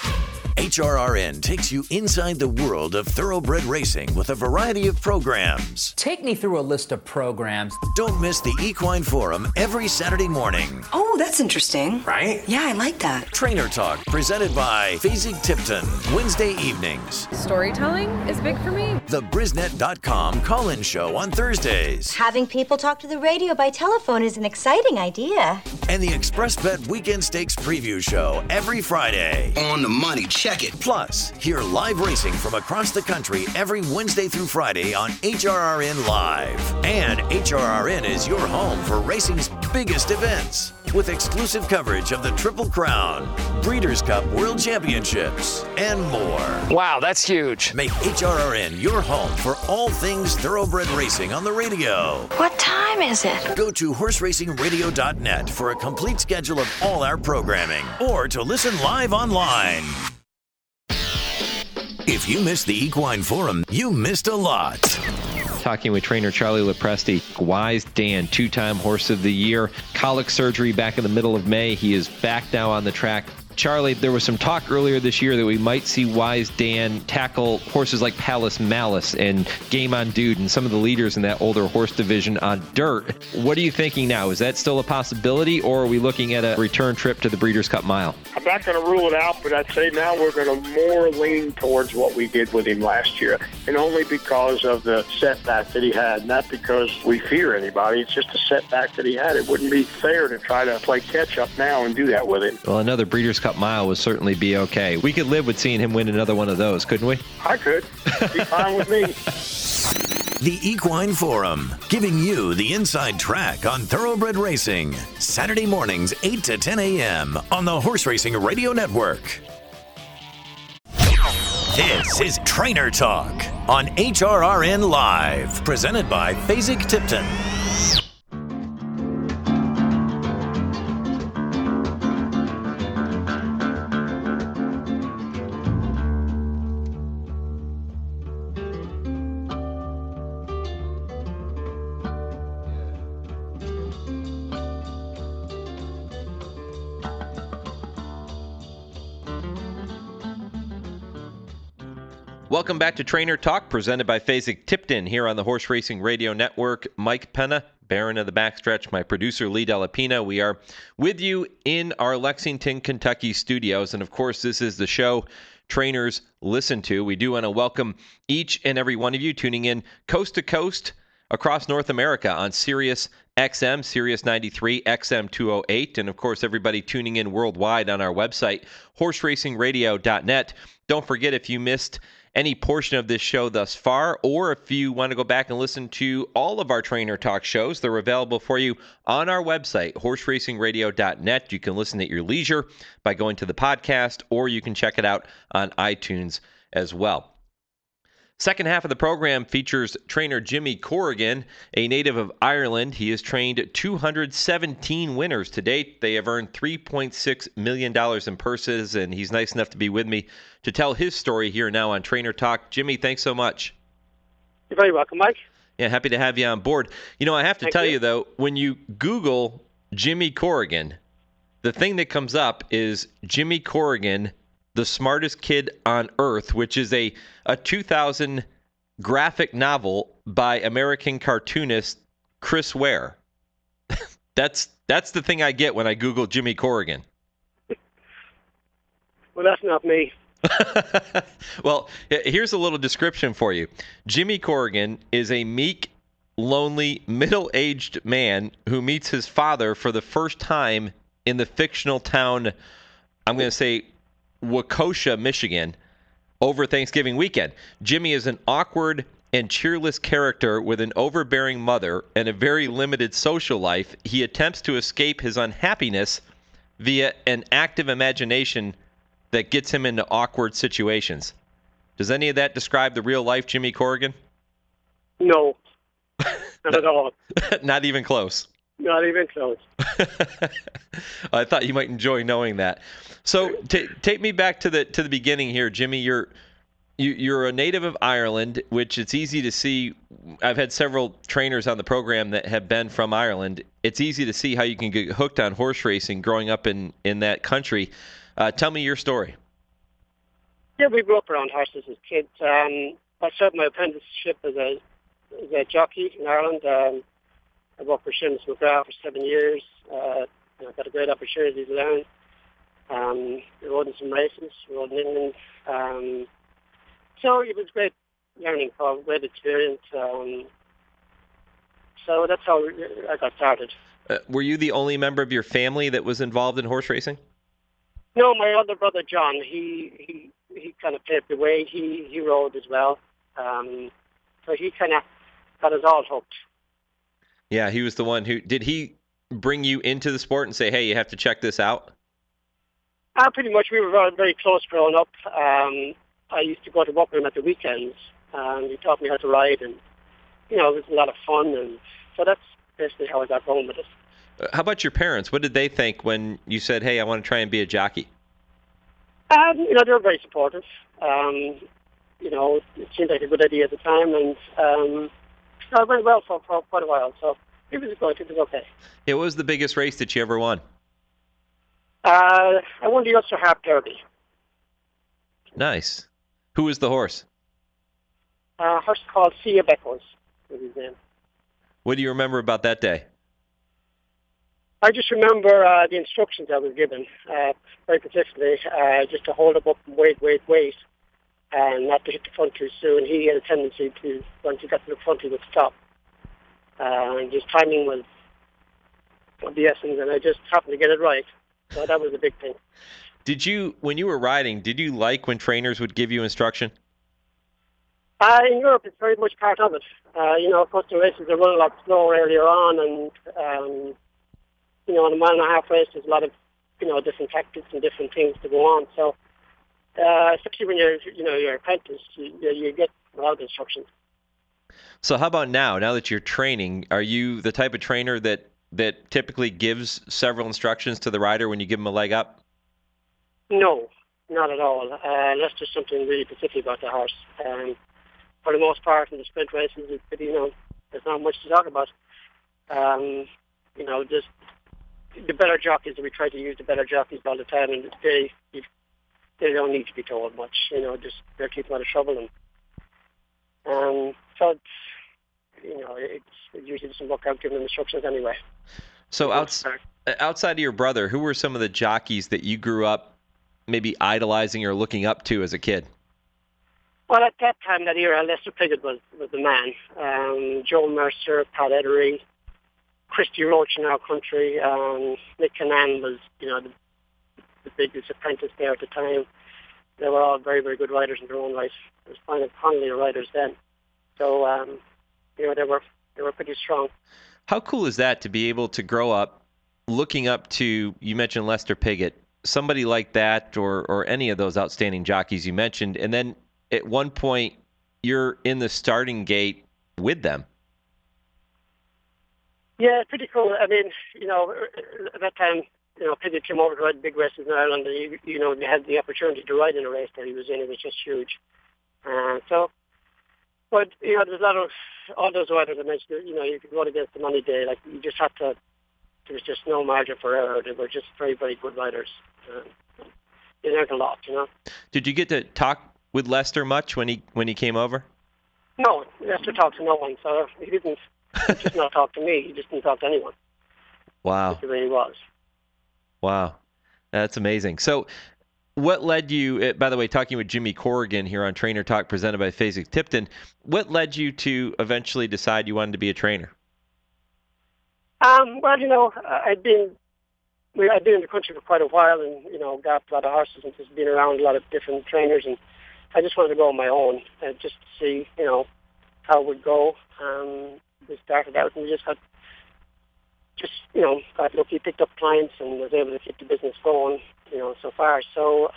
HRRN takes you inside the world of thoroughbred racing with a variety of programs. Take me through a list of programs. Don't miss the Equine Forum every Saturday morning. Oh, that's interesting. Right? Yeah, I like that. Trainer Talk, presented by Fasig-Tipton, Wednesday evenings. Storytelling is big for me. The Brisnet.com call-in show on Thursdays. Having people talk to the radio by telephone is an exciting idea. And the ExpressBet Weekend Stakes preview show every Friday. On the money, check it. Plus, hear live racing from across the country every Wednesday through Friday on HRRN Live. And HRRN is your home for racing's biggest events, with exclusive coverage of the Triple Crown, Breeders' Cup World Championships, and more. Wow, that's huge. Make HRRN your home for all things thoroughbred racing on the radio. What time is it? Go to horseracingradio.net for a complete schedule of all our programming, or to listen live online. If you missed the Equine Forum, you missed a lot. Talking with trainer Charlie Lopresti, Wise Dan, 2-time Horse of the Year, colic surgery back in the middle of May. He is back now on the track. Charlie, there was some talk earlier this year that we might see Wise Dan tackle horses like Palace Malice and Game On Dude and some of the leaders in that older horse division on dirt. What are you thinking now? Is that still a possibility, or are we looking at a return trip to the Breeders' Cup Mile? I'm not going to rule it out, but I'd say now we're going to more lean towards what we did with him last year, and only because of the setback that he had, not because we fear anybody. It's just a setback that he had. It wouldn't be fair to try to play catch-up now and do that with him. Well, another Breeders' Cup Mile would certainly be okay. We could live with seeing him win another one of those, couldn't we? I could. Be fine with me. The Equine Forum, giving you the inside track on thoroughbred racing. Saturday mornings, 8 to 10 a.m. on the Horse Racing Radio Network. This is Trainer Talk on HRRN Live, presented by Fasig-Tipton. Welcome back to Trainer Talk, presented by Fasig-Tipton here on the Horse Racing Radio Network. Mike Penna, Baron of the Backstretch, my producer Lee Delapina. We are with you in our Lexington, Kentucky studios. And of course, this is the show trainers listen to. We do want to welcome each and every one of you tuning in coast to coast across North America on Sirius XM, Sirius 93, XM 208, and of course everybody tuning in worldwide on our website, horseracingradio.net. Don't forget, if you missed any portion of this show thus far, or if you want to go back and listen to all of our Trainer Talk shows, they're available for you on our website, horseracingradio.net. You can listen at your leisure by going to the podcast, or you can check it out on iTunes as well. Second half of the program features trainer Jimmy Corrigan, a native of Ireland. He has trained 217 winners to date. They have earned $3.6 million in purses, and he's nice enough to be with me to tell his story here now on Trainer Talk. Jimmy, thanks so much. You're very welcome, Mike. Yeah, happy to have you on board. You know, I have to tell you, though, when you Google Jimmy Corrigan, the thing that comes up is Jimmy Corrigan, the smartest kid on earth, which is a 2000 graphic novel by American cartoonist Chris Ware. That's the thing I get when I Google Jimmy Corrigan. Well, that's not me. Well, here's a little description for you. Jimmy Corrigan is a meek, lonely, middle-aged man who meets his father for the first time in the fictional town, I'm going to say Waukesha, Michigan, over Thanksgiving weekend. Jimmy is an awkward and cheerless character with an overbearing mother and a very limited social life. He attempts to escape his unhappiness via an active imagination that gets him into awkward situations. Does any of that describe the real-life Jimmy Corrigan? No, not at all. Not even close. Not even close. I thought you might enjoy knowing that. So take me back to the beginning here, Jimmy. You're a native of Ireland, which it's easy to see. I've had several trainers on the program that have been from Ireland. It's easy to see how you can get hooked on horse racing growing up in that country. Tell me your story. Yeah, we grew up around horses as kids. I started my apprenticeship as a jockey in Ireland. I worked for Seamus McGrath for 7 years. I got a great opportunity to learn. We rode in some races. We rode in England. So it was great learning, great experience. So that's how I got started. Were you the only member of your family that was involved in horse racing? No, my other brother John, he kind of paved the way. He rode as well. So he kind of got us all hooked. Yeah, he was the one who... Did he bring you into the sport and say, hey, you have to check this out? Pretty much. We were very, very close growing up. I used to go to work with him at the weekends. He taught me how to ride, and, it was a lot of fun. And so that's basically how I got going with it. How about your parents? What did they think when you said, hey, I want to try and be a jockey? They were very supportive. It seemed like a good idea at the time, and it went well for quite a while, so it was good. It was okay. Yeah, what was the biggest race that you ever won? I won the Ulster Harp Derby. Nice. Who was the horse? A horse called Sia Beckles was his name. What do you remember about that day? I just remember the instructions I was given, very particularly, just to hold him up and wait, and not to hit the front too soon. He had a tendency to, once he got to the front, he would stop. And his timing was of the essence, and I just happened to get it right. So that was a big thing. When you were riding, did you like when trainers would give you instruction? In Europe, it's very much part of it. Of course, the races are run a lot slower earlier on, and in a mile-and-a-half race, there's a lot of, different tactics and different things to go on. So, especially when you're apprentice, you get a lot of instructions. So how about now that you're training, are you the type of trainer that typically gives several instructions to the rider when you give them a leg up? No, not at all. That's just something really specific about the horse. For the most part, in the sprint races, there's not much to talk about. Just the better jockeys, we try to use the better jockeys all the time, and they don't need to be told much. Just they're keeping out of trouble, and so it's usually doesn't work out giving them instructions anyway. So outside of your brother, who were some of the jockeys that you grew up maybe idolizing or looking up to as a kid? Well, at that time, that era, Lester Piggott was the man. Joe Mercer, Pat Edery, Christy Roach in our country. Nick Canaan was, the biggest apprentice there at the time. They were all very, very good riders in their own right. There was plenty of Connolly riders then. So, they were pretty strong. How cool is that to be able to grow up looking up to, you mentioned Lester Piggott, somebody like that or any of those outstanding jockeys you mentioned, and then at one point you're in the starting gate with them? Yeah, pretty cool. I mean, at that time, Piggott came over to ride big races in Ireland, and he had the opportunity to ride in a race that he was in. It was just huge. But there's a lot of all those riders I mentioned. You could run against them any day. Like you just have to there was just no margin for error. They were just very, very good riders. They learned a lot, you know. Did you get to talk with Lester much when he came over? No, Lester talked to no one, so he didn't just not talk to me. He just didn't talk to anyone. Wow. That's the way he was. Wow. That's amazing. So what led you, by the way, talking with Jimmy Corrigan here on Trainer Talk presented by Fasig-Tipton, what led you to eventually decide you wanted to be a trainer? Well, you know, I'd been in the country for quite a while and, you know, got a lot of horses and just been around a lot of different trainers, and I just wanted to go on my own and just to see, you know, how it would go. We started out and we just got lucky, picked up clients and was able to keep the business going, you know, so far. So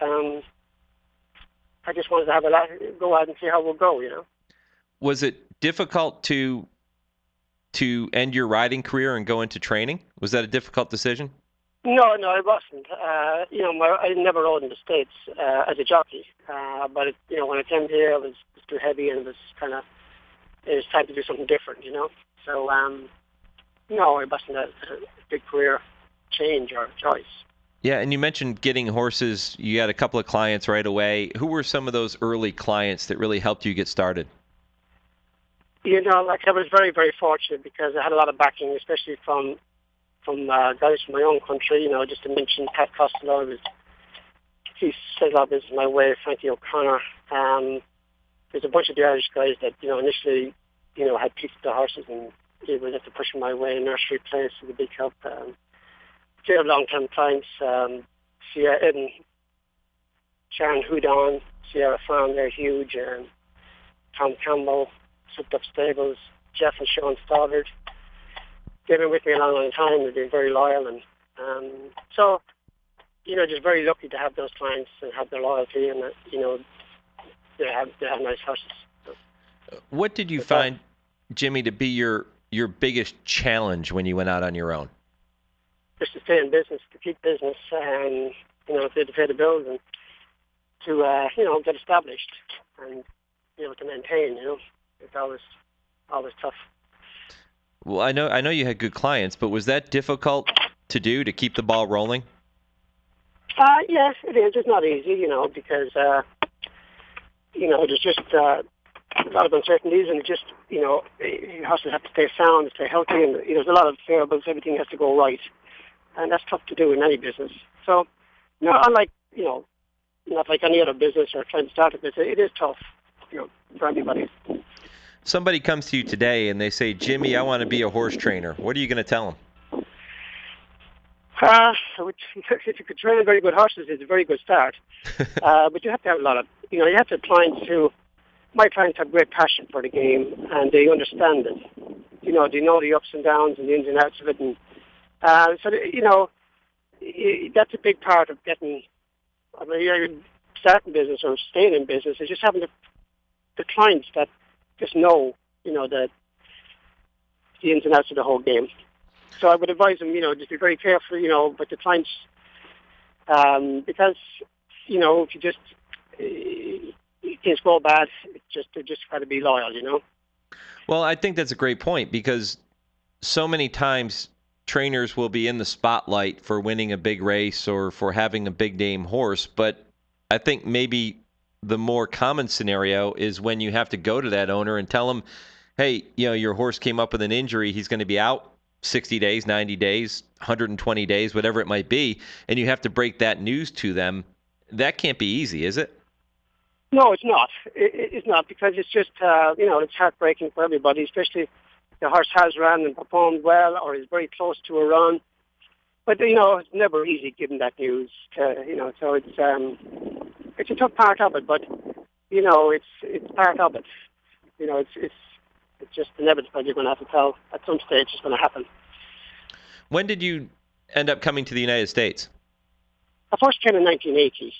I just wanted to go out and see how it would go, you know. Was it difficult to end your riding career and go into training? Was that a difficult decision? No, it wasn't. You know, I never rode in the States as a jockey, but you know, when I came here, it was too heavy and it was time to do something different, you know. So, no, it wasn't a big career change or choice. Yeah, and you mentioned getting horses. You had a couple of clients right away. Who were some of those early clients that really helped you get started? You know, like I was very, very fortunate because I had a lot of backing, especially from guys from my own country. You know, just to mention Pat Costello, he set a lot of business my way. Frankie O'Connor. There's a bunch of the Irish guys that, you know, initially, you know, had pieces of the horses and they would have to push them my way. Nursery Place was a big help. They have long-term clients. Sharon Houdon, Sierra Farm, they're huge. Tom Campbell, Souped Up Stables, Jeff and Sean Stoddard. They've been with me a long, long time. They've been very loyal. And so, you know, just very lucky to have those clients and have their loyalty and, you know, they have nice horses. What did you find, Jimmy, to be your biggest challenge when you went out on your own? Just to stay in business, to keep business, and, you know, to pay the bills and to, you know, get established and, you know, to maintain, you know. It's always tough. Well, I know you had good clients, but was that difficult to do, to keep the ball rolling? Yes, it is. It's not easy, you know, because, you know, there's just a lot of uncertainties and just, you know, horses have to stay sound, stay healthy, and, you know, there's a lot of variables. Everything has to go right. And that's tough to do in any business. So, no, unlike, you know, not like any other business or trying to start a business, it is tough, you know, for anybody. Somebody comes to you today and they say, Jimmy, I want to be a horse trainer. What are you going to tell them? If you could train very good horses, it's a very good start. But you have to have a lot of, you know, you have to have clients who, my clients have great passion for the game and they understand it. You know, they know the ups and downs and the ins and outs of it. And so, you know, that's a big part of getting, I mean, starting business or staying in business is just having the clients that just know, you know, the ins and outs of the whole game. So I would advise them, you know, just be very careful, you know, with the clients, because, you know, if you just things go bad, they just got to be loyal, you know. Well, I think that's a great point because so many times trainers will be in the spotlight for winning a big race or for having a big name horse, but I think maybe the more common scenario is when you have to go to that owner and tell him, hey, you know, your horse came up with an injury. He's going to be out 60 days, 90 days, 120 days, whatever it might be, and you have to break that news to them. That can't be easy, is it? No, it's not. It's not because it's just, you know, it's heartbreaking for everybody, especially if the horse has run and performed well or is very close to a run. But, you know, it's never easy giving that news, you know, so it's a tough part of it, but, you know, it's part of it. You know, it's just inevitable you're going to have to tell at some stage it's going to happen. When did you end up coming to the United States? I first came in 1980,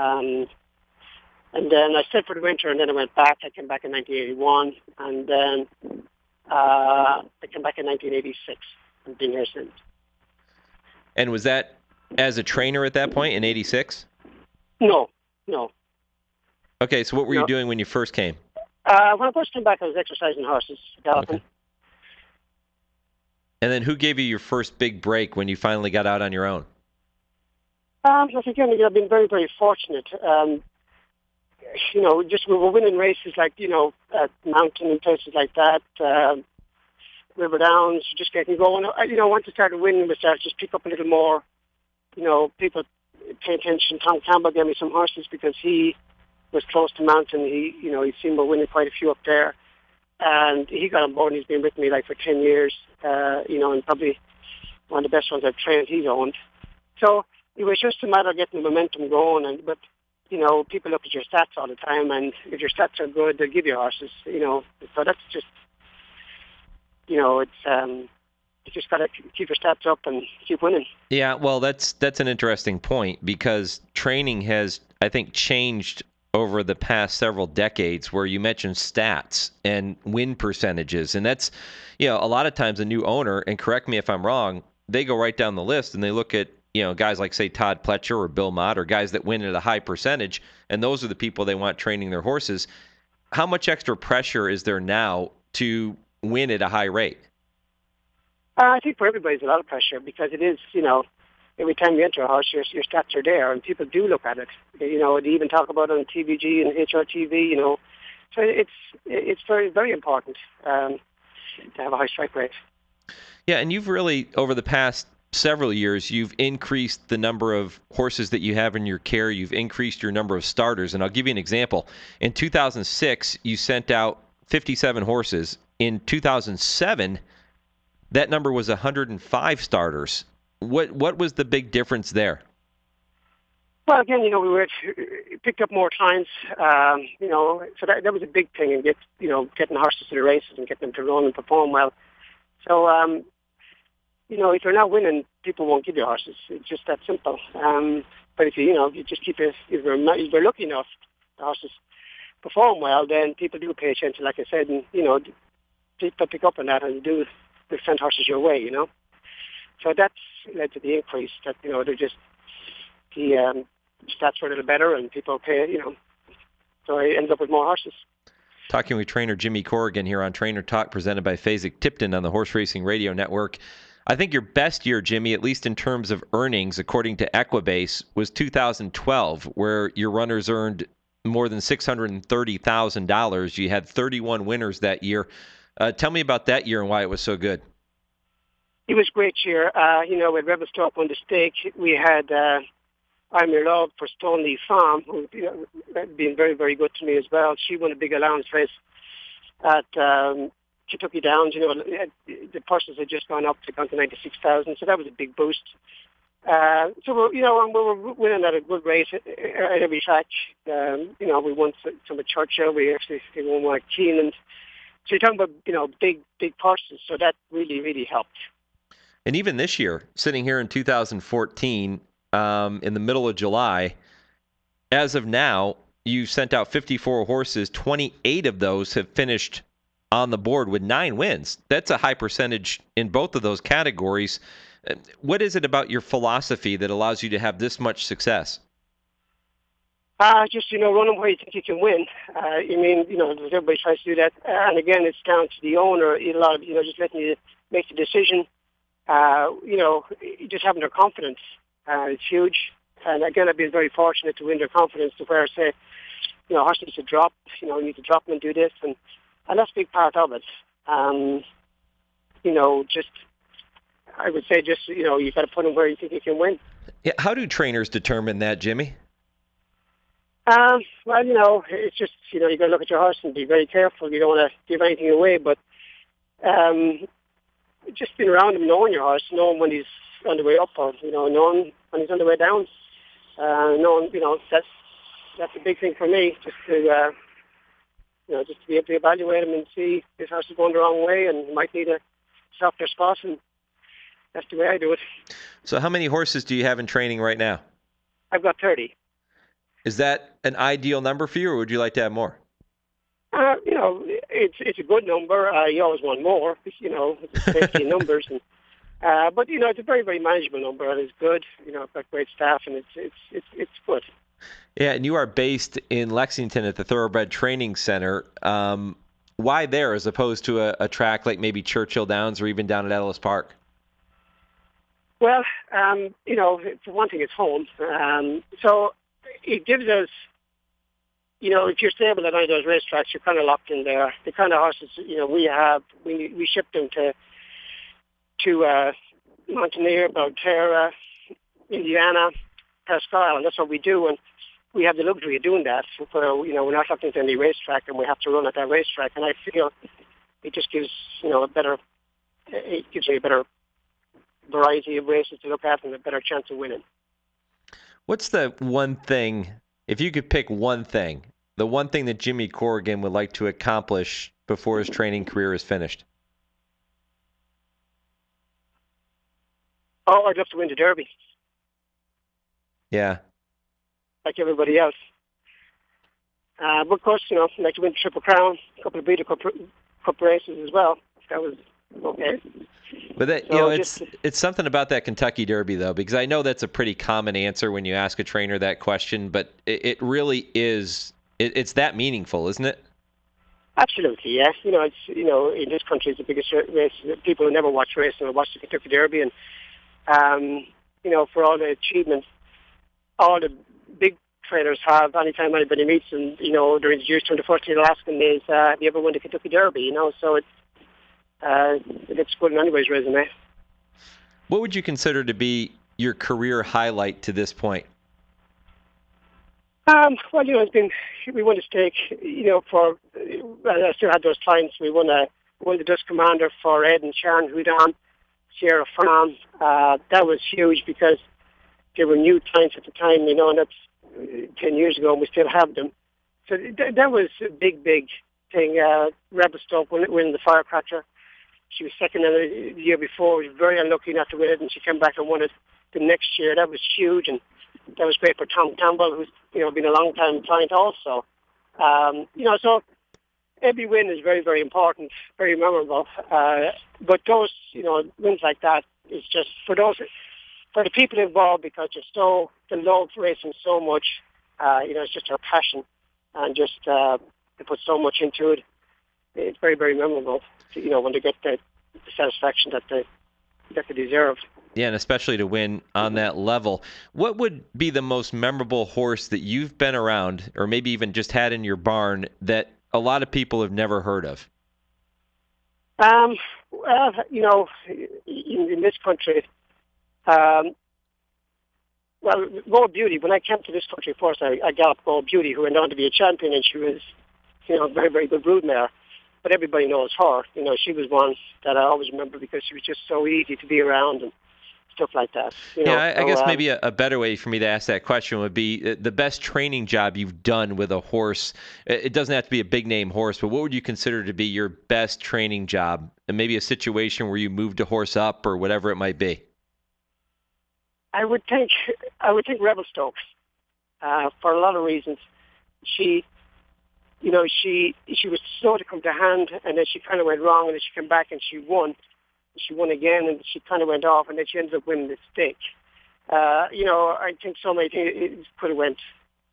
and then I stayed for the winter, and then I went back. I came back in 1981, and then I came back in 1986, and been here since. And was that as a trainer at that point in 86? No. Okay, so what were you doing when you first came? When I first came back, I was exercising horses, galloping. And then who gave you your first big break when you finally got out on your own? Again, I've been very, very fortunate. Just we were winning races like, at Mountain and places like that, River Downs, just getting going. Once I started winning, we started to just pick up a little more, people pay attention. Tom Campbell gave me some horses because he was close to Mountain. He'd seen me winning quite a few up there. And he got on board and he's been with me like for 10 years, and probably one of the best ones I've trained he's owned. So it was just a matter of getting the momentum going. But people look at your stats all the time, and if your stats are good, they'll give you horses, So that's just, it's, you just got to keep your stats up and keep winning. Yeah, well, that's an interesting point because training has, I think, changed over the past several decades, where you mentioned stats and win percentages. And that's, a lot of times a new owner, and correct me if I'm wrong, they go right down the list and they look at, guys like, say, Todd Pletcher or Bill Mott, or guys that win at a high percentage, and those are the people they want training their horses. How much extra pressure is there now to win at a high rate? I think for everybody, there's a lot of pressure because it is, every time you enter a horse, your stats are there, and people do look at it. They even talk about it on TVG and HRTV, So it's very, very important to have a high strike rate. Yeah, and you've really, over the past several years, you've increased the number of horses that you have in your care. You've increased your number of starters. And I'll give you an example. In 2006, you sent out 57 horses. In 2007, that number was 105 starters. What was the big difference there? Well, again, we picked up more clients, so that was a big thing, and getting horses to the races and getting them to run and perform well. So, if you're not winning, people won't give you horses. It's just that simple. But if you just keep it, if you're lucky enough, the horses perform well, then people do pay attention, like I said, and, people pick up on that and do send horses your way, So that's led to the increase that, they're just, the stats were a little better and people pay, so it ends up with more horses. Talking with trainer Jimmy Corrigan here on Trainer Talk, presented by Fasig-Tipton on the Horse Racing Radio Network. I think your best year, Jimmy, at least in terms of earnings, according to Equibase, was 2012, where your runners earned more than $630,000. You had 31 winners that year. Tell me about that year and why it was so good. It was a great year. With Rebel Stop on the stake, we had I'm Your Love for Stoneleigh Farm, who been very, very good to me as well. She won a big allowance race at Kentucky Downs. The purses had just gone up to 96,000, so that was a big boost. So we were winning at a good rate at every track. We won some at Churchill. We actually won one at Keeneland. So you're talking about big purses. So that really, really helped. And even this year, sitting here in 2014, in the middle of July, as of now, you sent out 54 horses. 28 of those have finished on the board with 9 wins. That's a high percentage in both of those categories. What is it about your philosophy that allows you to have this much success? Just, run them where you think you can win. Everybody tries to do that. And again, it's down to the owner. A lot of, just letting you make the decision. Just having their confidence. It's huge. And again, I've been very fortunate to win their confidence to where I say, horse needs to drop, you need to drop them and do this. And that's a big part of it. I would say you've got to put them where you think you can win. Yeah. How do trainers determine that, Jimmy? It's just, you got to look at your horse and be very careful. You don't want to give anything away, but just being around him, knowing your horse, knowing when he's on the way up or, knowing when he's on the way down. Knowing, that's a big thing for me, just to be able to evaluate him and see if his horse is going the wrong way and might need a softer spot, and that's the way I do it. So how many horses do you have in training right now? I've got 30. Is that an ideal number for you, or would you like to have more? It's a good number. You always want more, it's safety in numbers. And, but, it's a very, very manageable number, and it's good. I've got great staff, and it's good. Yeah, and you are based in Lexington at the Thoroughbred Training Center. Why there as opposed to a track like maybe Churchill Downs or even down at Ellis Park? Well, for one thing, it's home. So it gives us, if you're stable at any of those racetracks, you're kind of locked in there. The kind of horses, we ship them to Montanier, Belterra, Indiana, Presque Isle, and that's what we do. And we have the luxury of doing that. We're not locked into any racetrack, and we have to run at that racetrack. And I feel it just gives, it gives you a better variety of races to look at and a better chance of winning. What's the one thing, if you could pick one thing, the one thing that Jimmy Corrigan would like to accomplish before his training career is finished? Oh, I'd love to win the Derby. Yeah. Like everybody else. But of course, I'd like to win the Triple Crown, a couple of Breeders' Cup races as well. That was okay. But that, it's something about that Kentucky Derby, though, because I know that's a pretty common answer when you ask a trainer that question, but it really is, it's that meaningful, isn't it? Absolutely, yes. It's in this country, it's the biggest race. People who never watch racing will watch the Kentucky Derby, and for all the achievements, all the big trainers have. Anytime anybody meets them, they're introduced to the first thing they'll ask them is, "Have you ever won the Kentucky Derby?" So it looks good in anybody's resume. What would you consider to be your career highlight to this point? It's been, we won a stake, I still had those clients. We won the Dutch Commander for Ed and Sharon Houdan, Sierra Fram. That was huge because they were new clients at the time, and that's 10 years ago, and we still have them. So that was a big, big thing. Rebel Stoke winning the Firecracker. She was second the year before. We were very unlucky not to win it, and she came back and won it the next year. That was huge, and that was great for Tom Campbell, who's been a long time client also. So every win is very, very important, very memorable. But those wins like that is just for the people involved, because they love racing so much. It's just their passion, and just they put so much into it. It's very, very memorable. When they get the satisfaction that they deserve. Yeah, and especially to win on that level. What would be the most memorable horse that you've been around, or maybe even just had in your barn, that a lot of people have never heard of? In this country, Gold Beauty. When I came to this country first, I galloped Gold Beauty, who went on to be a champion, and she was, a very, very good broodmare. But everybody knows her. She was one that I always remember because she was just so easy to be around and stuff like that. I guess maybe a better way for me to ask that question would be the best training job you've done with a horse. It doesn't have to be a big name horse, but what would you consider to be your best training job? And maybe a situation where you moved a horse up or whatever it might be. I would think Rebel Stokes, for a lot of reasons. She was slow to come to hand, and then she kind of went wrong, and then she came back and she won. She won again, and she kind of went off, and then she ended up winning the stake. I think so many things could have went.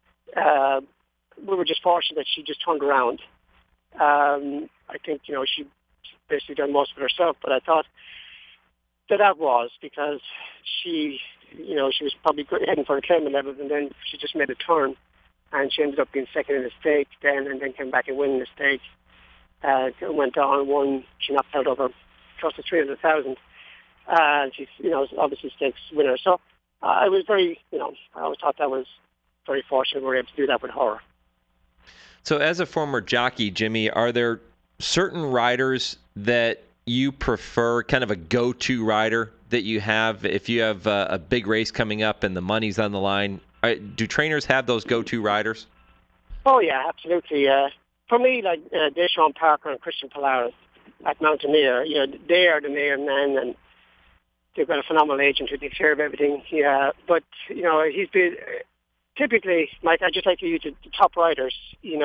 We were just fortunate that she just turned around. I think, she basically done most of it herself, but I thought that was because she was probably heading for a claimant level, and then she just made a turn. And she ended up being second in the stake then, and then came back and winning the stake. Went on and won. She knocked out over close to 300,000. She's, obviously stakes winner. So I was very, I always thought that was very fortunate we were able to do that with her. So as a former jockey, Jimmy, are there certain riders that you prefer, kind of a go-to rider that you have if you have a big race coming up and the money's on the line? Do trainers have those go-to riders? Oh, yeah, absolutely. For me, like Deshaun Parker and Christian Polaris at Mountaineer, they are the main men, and they've got a phenomenal agent who takes care of everything. Yeah, but, he's been typically, Mike, I just like to use the top riders,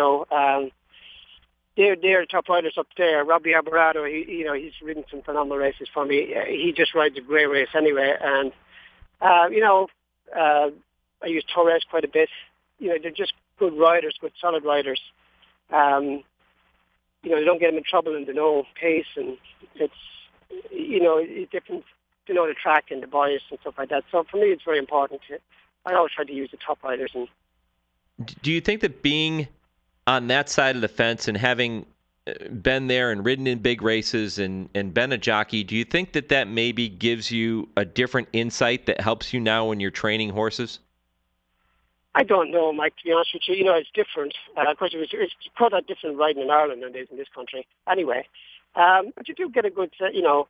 they're the top riders up there. Robbie Alvarado, he's ridden some phenomenal races for me. He just rides a great race anyway, and, I use Torres quite a bit. They're just good riders, good solid riders. they don't get them in trouble and they know pace, and it's, it's different to know the track and the bias and stuff like that. So for me, it's very important. I always try to use the top riders. And do you think that being on that side of the fence and having been there and ridden in big races and been a jockey, do you think that maybe gives you a different insight that helps you now when you're training horses? I don't know, Mike, to be honest with you. It's different. Of course, it's quite a different riding in Ireland than it is in this country. Anyway, but you do get a good,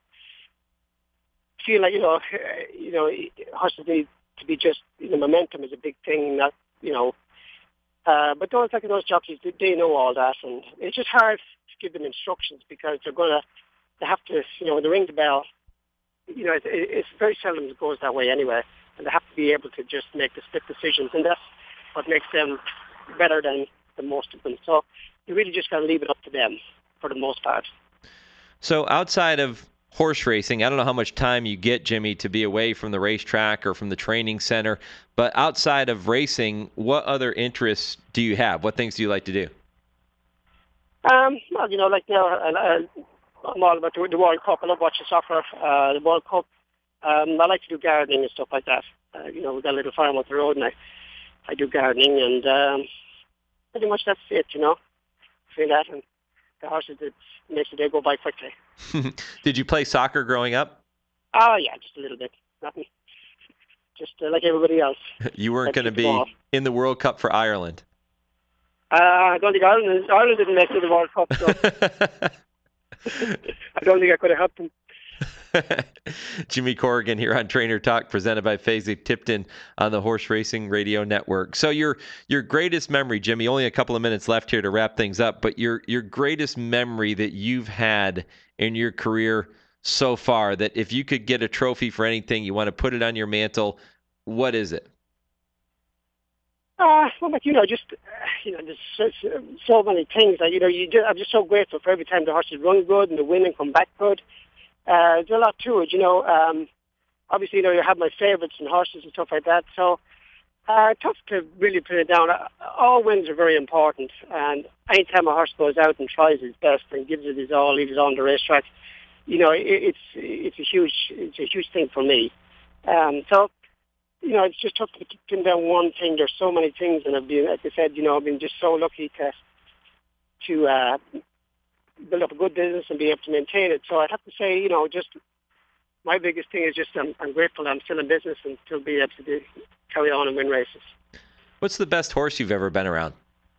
feel like, horses need to be just, momentum is a big thing, not, but those jockeys, they know all that, and it's just hard to give them instructions because they have to, when they ring the bell, it's very seldom it goes that way anyway, and they have to be able to just make the split decisions, and that's what makes them better than most of them. So you really just got to leave it up to them for the most part. So outside of horse racing, I don't know how much time you get, Jimmy, to be away from the racetrack or from the training center, but outside of racing, what other interests do you have? What things do you like to do? Well, like now, I'm all about the World Cup. I love watching soccer, the World Cup. I like to do gardening and stuff like that. We got a little farm up the road, and I do gardening, and pretty much that's it, Between that and the horses, it makes the day go by quickly. Did you play soccer growing up? Oh, yeah, just a little bit. Nothing. Just like everybody else. You weren't going to be in the World Cup for Ireland? I don't think Ireland didn't make it to the World Cup, so I don't think I could have helped them. Jimmy Corrigan here on Trainer Talk, presented by Fasig-Tipton on the Horse Racing Radio Network. So your greatest memory, Jimmy, only a couple of minutes left here to wrap things up, but your greatest memory that you've had in your career so far, that if you could get a trophy for anything, you want to put it on your mantle, what is it? Well, but there's so many things. I'm just so grateful for every time the horses run good and they win and come back good. There's a lot to it, Obviously, you have my favourites and horses and stuff like that. So, tough to really put it down. All wins are very important, and anytime a horse goes out and tries his best and gives it his all, leaves it on the racetrack, it's a huge thing for me. So, it's just tough to pin down one thing. There's so many things, and I've been, like I said, I've been just so lucky to build up a good business and be able to maintain it. So I'd have to say, just my biggest thing is just I'm grateful that I'm still in business and still be able to carry on and win races. What's the best horse you've ever been around?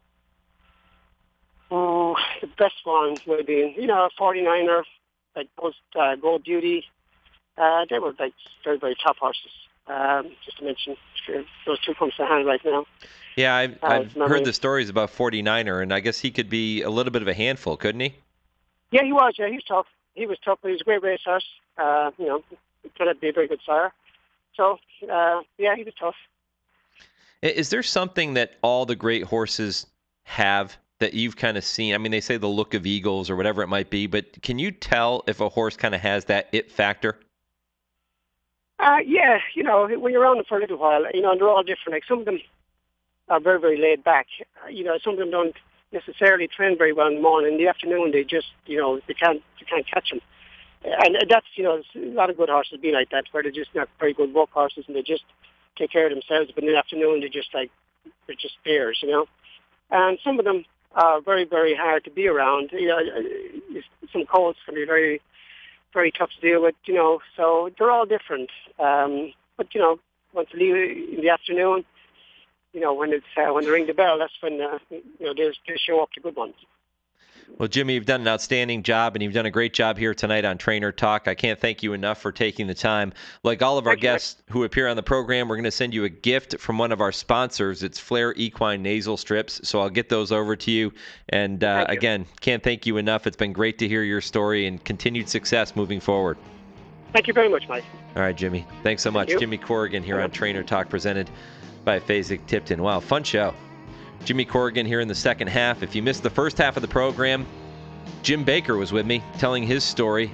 Oh, the best one would be, a 49er, like Gold Beauty. They were like very, very top horses. Just to mention, those two comes to hand right now. Yeah, I've heard the stories about 49er, and I guess he could be a little bit of a handful, couldn't he? Yeah, he was. Yeah, he was tough. He was tough, but he was a great racehorse. He turned out to be a very good sire. So, yeah, he was tough. Is there something that all the great horses have that you've kind of seen? I mean, they say the look of eagles or whatever it might be, but can you tell if a horse kind of has that it factor? Yeah, when you're around them for a little while, and they're all different. Like some of them are very, very laid back. Some of them don't necessarily train very well in the morning. In the afternoon, they just, they can't catch them. And that's, a lot of good horses be like that, where they're just not very good work horses and they just take care of themselves. But in the afternoon, they're just bears, And some of them are very, very hard to be around. Some colts can be very, very tough to deal with, So they're all different. But, once you leave in the afternoon, when they ring the bell, that's when, they show up the good ones. Well, Jimmy, you've done an outstanding job, and you've done a great job here tonight on Trainer Talk. I can't thank you enough for taking the time. Like all of our guests who appear on the program, we're going to send you a gift from one of our sponsors. It's Flair Equine Nasal Strips, so I'll get those over to you. And again, can't thank you enough. It's been great to hear your story and continued success moving forward. Thank you very much, Mike. All right, Jimmy. Thanks so much. Jimmy Corrigan here on Trainer Talk, presented by Fasig-Tipton. Wow, fun show. Jimmy Corrigan here in the second half. If you missed the first half of the program, Jim Baker was with me telling his story.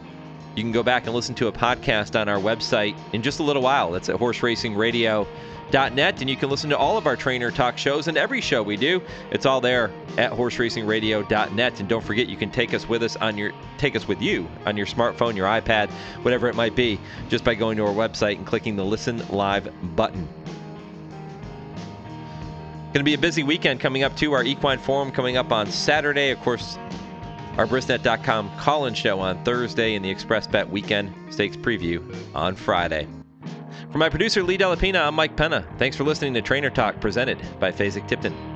You can go back and listen to a podcast on our website in just a little while. That's at horseracingradio.com. horseracingradio.net, and you can listen to all of our Trainer Talk shows and every show we do. It's all there at horseracingradio.net. And don't forget, you can take us with you on your smartphone, your iPad, whatever it might be, just by going to our website and clicking the Listen Live button. Going to be a busy weekend coming up, too. Our Equine Forum coming up on Saturday. Of course, our Brisnet.com call-in show on Thursday, and the Express Bet Weekend Stakes Preview on Friday. For my producer, Lee Delapina, I'm Mike Penna. Thanks for listening to Trainer Talk, presented by Fasig-Tipton.